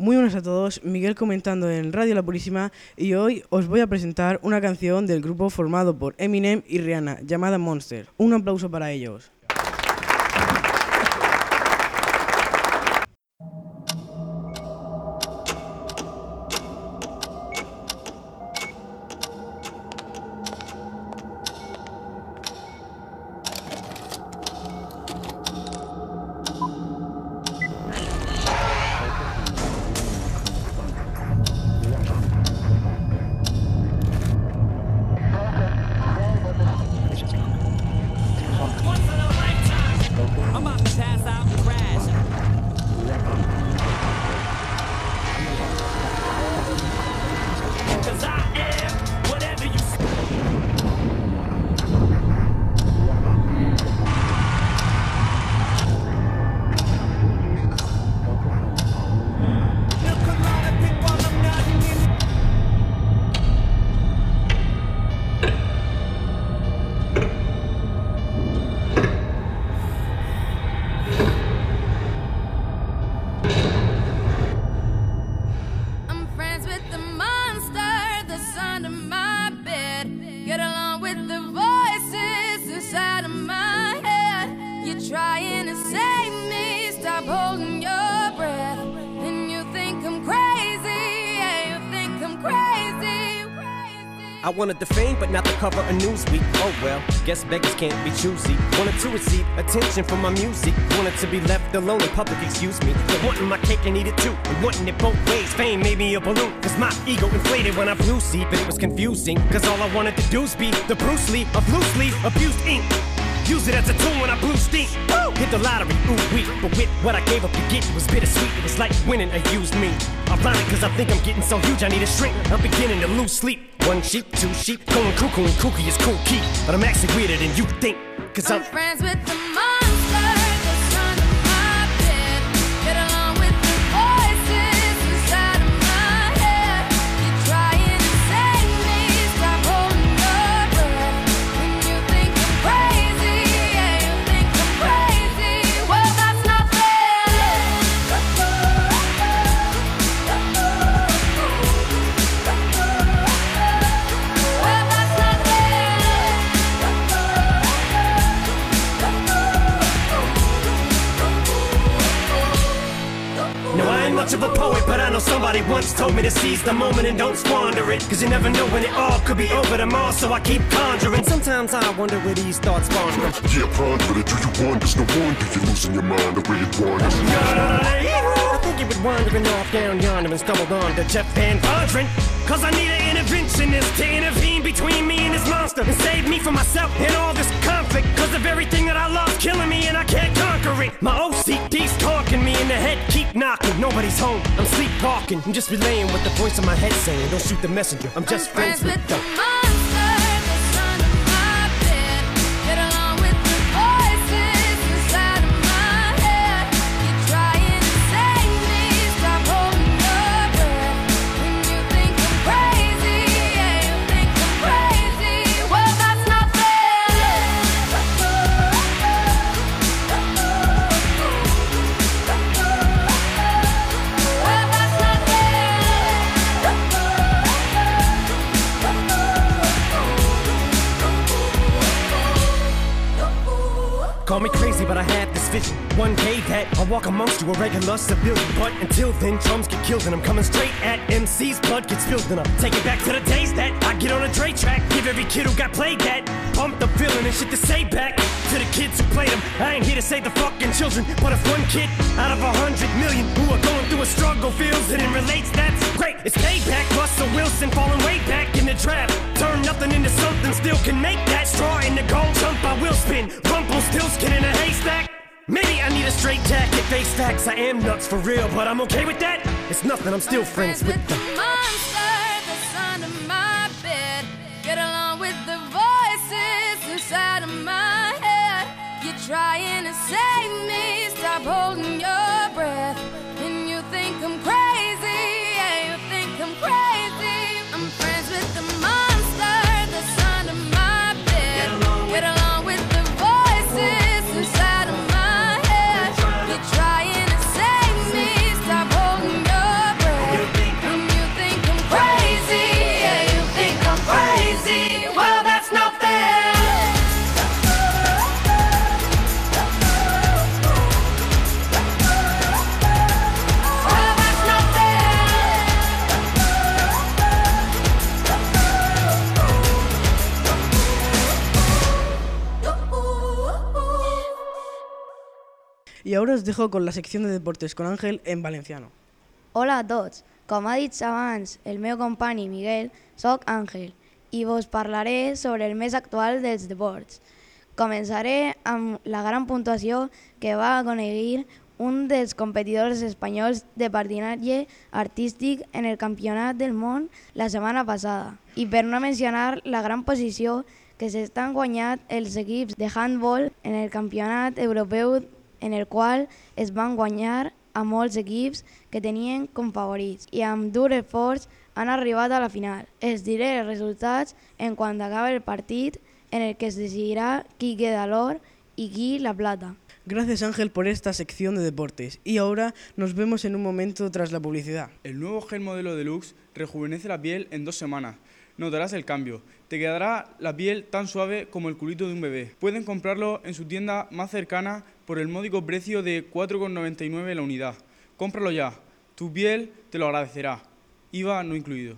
Muy buenas a todos, Miguel comentando en Radio La Purísima y hoy os voy a presentar una canción del grupo formado por Eminem y Rihanna llamada Monster. Un aplauso para ellos. I wanted the fame, but not the cover of Newsweek. Oh well, guess beggars can't be choosy. Wanted to receive attention from my music. Wanted to be left alone in public, excuse me. But wanting my cake and eat it too. And wanting it both ways. Fame made me a balloon. Cause my ego inflated when I flew see. But it was confusing. Cause all I wanted to do was be the Bruce Lee of loosely abused ink. Use it as a tool when I blew steam. Woo! Hit the lottery, ooh wee. But with what I gave up to get, it was bittersweet. It was like winning a used me. Ironic, cause I think I'm getting so huge I need a shrink. I'm beginning to lose sleep. One sheep, two sheep, going cuckoo and kooky is cool key. But I'm actually weirder than you think. Cause I'm friends with the monster that's under my bed. Get along with the voices inside of my head. You're trying to save me, stop holding your breath. When you think I'm crazy, yeah, you think I'm crazy. Well, that's not fair. much of a poet, but I know somebody once told me to seize the moment and don't squander it. Cause you never know when it all could be over tomorrow, so I keep conjuring. Sometimes I wonder where these thoughts spawn from. Yeah, ponder it, do you wonder? There's no wonder you're losing your mind the way it wanders. I think you were wandering off down yonder and stumbled on to Jeff Van Vondren. Cause I need an interventionist to intervene between me and this monster and save me from myself and all this conflict. Cause of everything that I love killing me and I can't conquer it. My OCD's talking me in the head, keep knocking. Nobody's home, I'm sleepwalking. I'm just relaying what the voice in my head saying. Don't shoot the messenger, I'm just friends with the monster that's under my bed. Get along with the voices inside of my head. You're trying to save me, stop holding your breath. When you think I'm crazy, yeah, you think I'm crazy. Well, that's not fair. Well, that's not Call me crazy, but I had this vision. One day that I'll walk amongst you, a regular civilian. But until then, drums get killed and I'm coming straight at MC's blood gets spilled and I'm taking back to the days that I get on a Dre track. Give every kid who got played that pumped up feeling and shit to say back to the kids who played them. I ain't here to save the fucking children, but if one kid out of 100 million who are going through a struggle feels it and relates, that's great. It's payback. Russell Wilson falling way back in the draft. Turn nothing into something, still can make that straw in the gold jump. I will spin. Rumpelstiltskin in a haystack. Maybe I need a straight jacket, face facts. I am nuts for real, but I'm okay with that. It's nothing, I'm still friends with the monster that's under my bed. Get along with the voices inside of my head. You're trying to save me, stop holding your breath. And you think I'm crazy, yeah, you think I'm crazy. I'm friends with the monster that's under my bed. Get along with the voices inside of my head. You're trying to save me, stop holding your breath. Y ahora os dejo con la sección de deportes con Ángel en valenciano. Hola a tots, com ha dit abans el meu company Miguel, soc Àngel i vos parlaré sobre el més actual dels deports. Començaré amb la gran puntuació que va aconseguir un dels competidors espanyols de patinatge artístic en el Campionat del Món la setmana passada. I per no mencionar la gran posició que s'estan guanyant els equips de handball en el Campionat Europeu, en el qual es van guanyar a molts equips que tenien com favorits i amb dur esforç han arribat a la final. Els diré els resultats en quan acabe el partit, en el que se decidirá quién queda l'or y quién la plata. Gracias Ángel por esta sección de deportes. Y ahora nos vemos en un momento tras la publicidad. El nuevo gel modelo Deluxe rejuvenece la piel en 2 semanas. Notarás el cambio. Te quedará la piel tan suave como el culito de un bebé. Pueden comprarlo en su tienda más cercana por el módico precio de 4,99 la unidad. Cómpralo ya. Tu piel te lo agradecerá. IVA no incluido.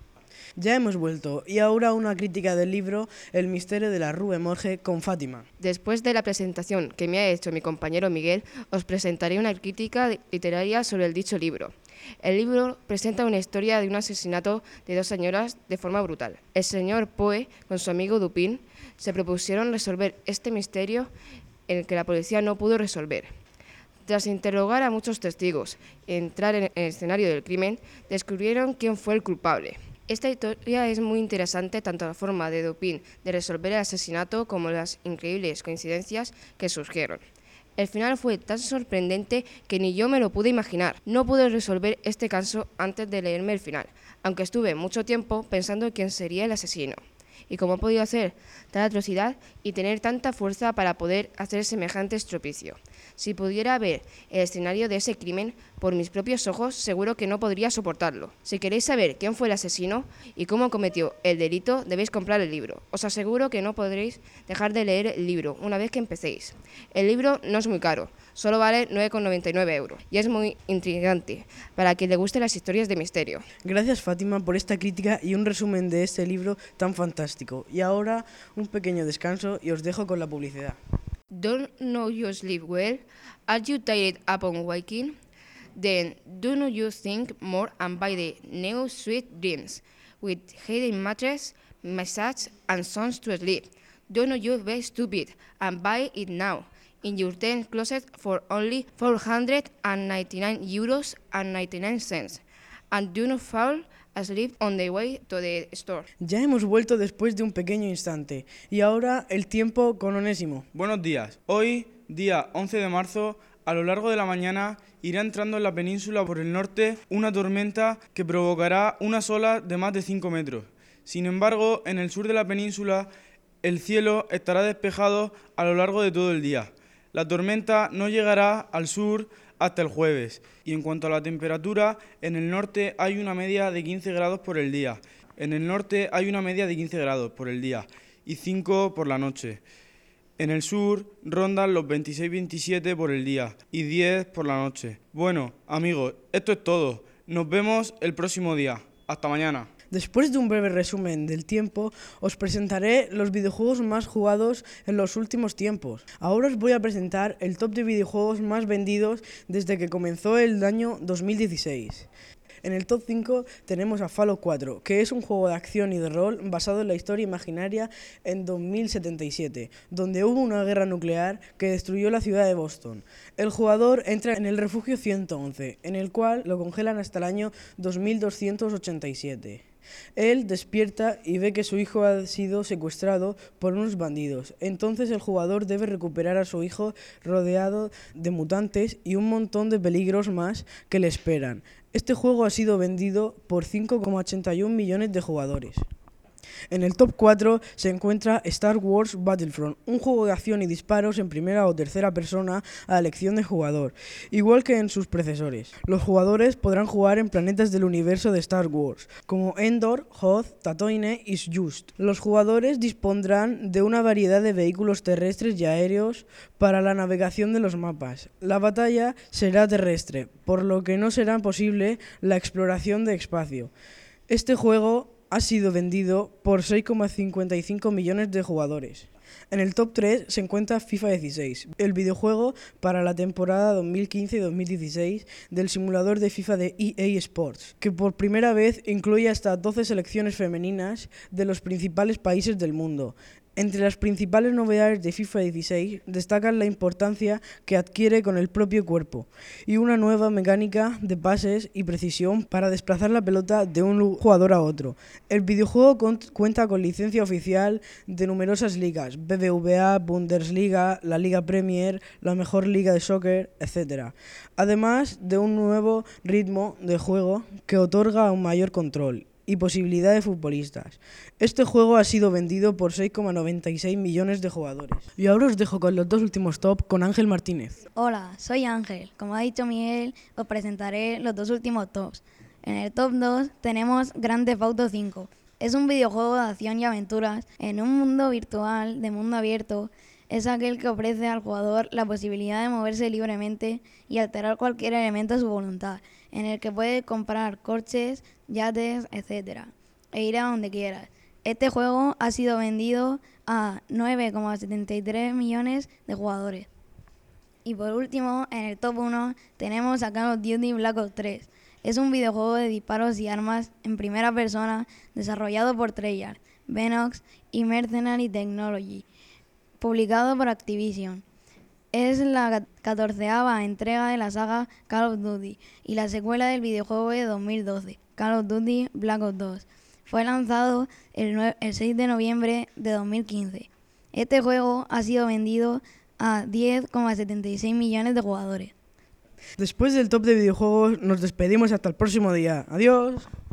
Ya hemos vuelto y ahora una crítica del libro El misterio de la Rue Morgue con Fátima. Después de la presentación que me ha hecho mi compañero Miguel, os presentaré una crítica literaria sobre el dicho libro. El libro presenta una historia de un asesinato de 2 señoras de forma brutal. El señor Poe, con su amigo Dupin, se propusieron resolver este misterio en el que la policía no pudo resolver. Tras interrogar a muchos testigos y entrar en el escenario del crimen, descubrieron quién fue el culpable. Esta historia es muy interesante, tanto la forma de Dupin de resolver el asesinato como las increíbles coincidencias que surgieron. El final fue tan sorprendente que ni yo me lo pude imaginar. No pude resolver este caso antes de leerme el final, aunque estuve mucho tiempo pensando quién sería el asesino y cómo ha podido hacer tal atrocidad y tener tanta fuerza para poder hacer semejante estropicio. Si pudiera ver el escenario de ese crimen por mis propios ojos, seguro que no podría soportarlo. Si queréis saber quién fue el asesino y cómo cometió el delito, debéis comprar el libro. Os aseguro que no podréis dejar de leer el libro una vez que empecéis. El libro no es muy caro, solo vale 9,99 € y es muy intrigante para quien le guste las historias de misterio. Gracias Fátima por esta crítica y un resumen de este libro tan fantástico. Y ahora un pequeño descanso y os dejo con la publicidad. Don't know you sleep well? Are you tired upon waking? Then do not you think more and buy the new Sweet Dreams with hidden mattress, massage and songs to sleep. Don't you be stupid and buy it now in your 10 closet for only 499 euros and 99 cents. And do not fall asleep on the way to the store. Ya hemos vuelto después de un pequeño instante y ahora el tiempo con Onésimo. Buenos días. Hoy, día 11 de marzo, a lo largo de la mañana irá entrando en la península por el norte una tormenta que provocará unas olas de más de 5 metros. Sin embargo, en el sur de la península el cielo estará despejado a lo largo de todo el día. La tormenta no llegará al sur hasta el jueves. Y en cuanto a la temperatura, en el norte hay una media de 15 grados por el día. En el norte hay una media de 15 grados por el día y 5 por la noche. En el sur rondan los 26-27 por el día y 10 por la noche. Bueno, amigos, esto es todo. Nos vemos el próximo día. Hasta mañana. Después de un breve resumen del tiempo, os presentaré los videojuegos más jugados en los últimos tiempos. Ahora os voy a presentar el top de videojuegos más vendidos desde que comenzó el año 2016. En el top 5 tenemos a Fallout 4, que es un juego de acción y de rol basado en la historia imaginaria en 2077, donde hubo una guerra nuclear que destruyó la ciudad de Boston. El jugador entra en el refugio 111, en el cual lo congelan hasta el año 2287. Él despierta y ve que su hijo ha sido secuestrado por unos bandidos. Entonces el jugador debe recuperar a su hijo rodeado de mutantes y un montón de peligros más que le esperan. Este juego ha sido vendido por 5,81 millones de jugadores. En el top 4 se encuentra Star Wars Battlefront, un juego de acción y disparos en primera o tercera persona a elección de jugador, igual que en sus predecesores. Los jugadores podrán jugar en planetas del universo de Star Wars, como Endor, Hoth, Tatooine y Just. Los jugadores dispondrán de una variedad de vehículos terrestres y aéreos para la navegación de los mapas. La batalla será terrestre, por lo que no será posible la exploración de espacio. Este juego ha sido vendido por 6,55 millones de jugadores. En el top 3 se encuentra FIFA 16, el videojuego para la temporada 2015 y 2016 del simulador de FIFA de EA Sports, que por primera vez incluye hasta 12 selecciones femeninas de los principales países del mundo. Entre las principales novedades de FIFA 16 destacan la importancia que adquiere con el propio cuerpo y una nueva mecánica de pases y precisión para desplazar la pelota de un jugador a otro. El videojuego cuenta con licencia oficial de numerosas ligas, BBVA, Bundesliga, la Liga Premier, la mejor liga de soccer, etc. Además de un nuevo ritmo de juego que otorga un mayor control y posibilidad de futbolistas. Este juego ha sido vendido por 6,96 millones de jugadores. Y ahora os dejo con los dos últimos top con Ángel Martínez. Hola, soy Ángel. Como ha dicho Miguel, os presentaré los dos últimos tops. En el top 2 tenemos Grand Theft Auto 5. Es un videojuego de acción y aventuras en un mundo virtual de mundo abierto. Es aquel que ofrece al jugador la posibilidad de moverse libremente y alterar cualquier elemento a su voluntad, en el que puede comprar coches, yates, etc. e ir a donde quieras. Este juego ha sido vendido a 9,73 millones de jugadores. Y por último, en el top 1 tenemos a Call of Duty Black Ops 3. Es un videojuego de disparos y armas en primera persona desarrollado por Treyarch, Venox y Mercenary Technology, publicado por Activision. Es la 14ª entrega de la saga Call of Duty y la secuela del videojuego de 2012, Call of Duty Black Ops 2. Fue lanzado el 6 de noviembre de 2015. Este juego ha sido vendido a 10,76 millones de jugadores. Después del top de videojuegos nos despedimos hasta el próximo día. Adiós.